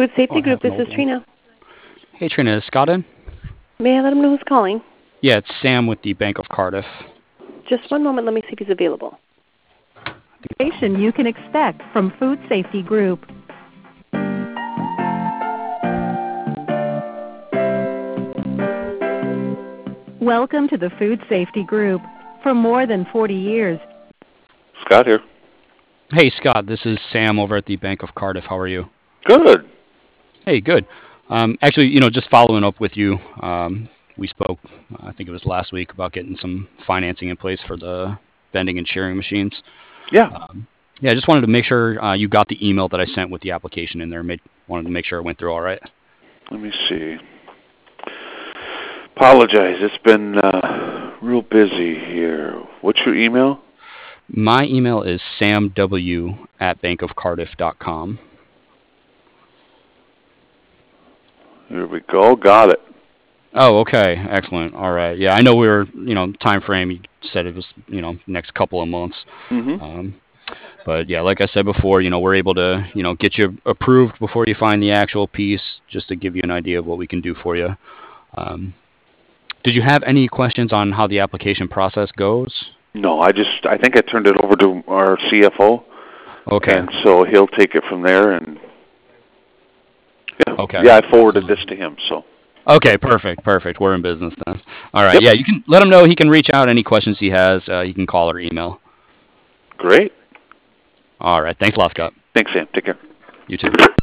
Food Safety Group, this is Trina. Hey, Trina, is Scott in? May I let him know who's calling? Yeah, it's Sam with the Bank of Cardiff. Just one moment, let me see if he's available. You can expect from Food Safety Group. Welcome to the Food Safety Group. For more than 40 years. Scott here. Hey, Scott, this is Sam over at the Bank of Cardiff. How are you? Good. Hey, good. Actually, just following up with you, we spoke, I think it was last week, about getting some financing in place for the vending and shearing machines. Yeah. I just wanted to make sure you got the email that I sent with the application in there. Wanted to make sure it went through all right. Let me see. Apologize. It's been real busy here. What's your email? My email is samw@bankofcardiff.com. Here we go. Got it. Oh, okay. Excellent. All right. Yeah, I know we were, time frame, you said it was, next couple of months. Mm-hmm. But yeah, like I said before, we're able to, get you approved before you find the actual piece, just to give you an idea of what we can do for you. Did you have any questions on how the application process goes? No, I think I turned it over to our CFO. Okay. And so he'll take it from there, and okay. Yeah, I forwarded this to him, so. Okay, perfect. We're in business then. All right. Yep. Yeah, you can let him know. He can reach out any questions he has. He can call or email. Great. All right. Thanks a lot, Scott. Thanks, Sam. Take care. You too.